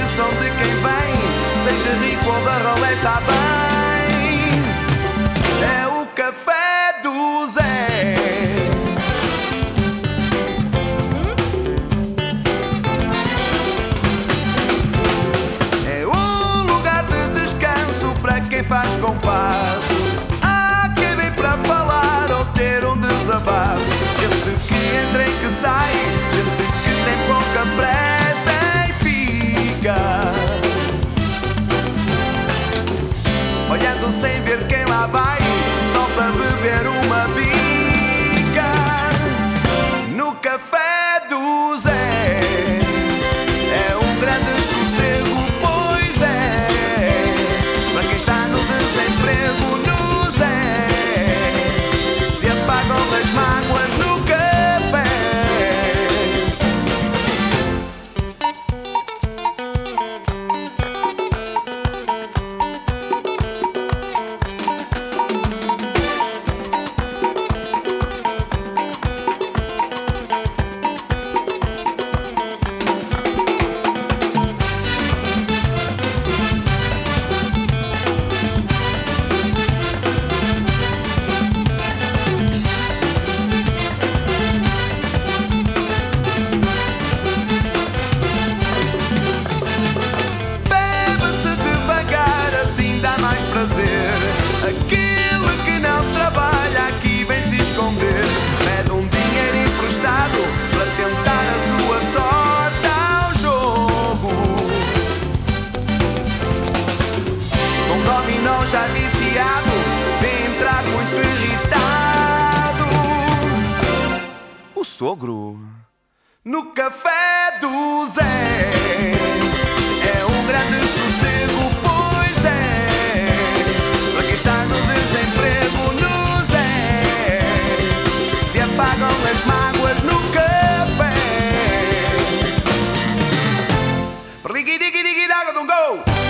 som de quem vem, seja rico ou da rolé, está bem. É o café do Zé. É um lugar de descanso para quem faz compasso. Acabei para falar ou ter um desabafo. Gente que entra e que sai, gente que tem pouca pressa e fica olhando sem ver quem lá vai, só para beber uma bica. No café do Zé é um grande sossego, pois é, para quem está no desemprego. No Zé se apagam as mágoas no café. Aquele que não trabalha aqui vem se esconder, pede um dinheiro emprestado para tentar a sua sorte ao jogo. Com dominó já viciado, vem entrar muito irritado o sogro no café do Zé. É um grande sossego, pois é, para quem está no desemprego. No Zé se apagam as mágoas no café. Perligui-digui-digui-daga-dum-go.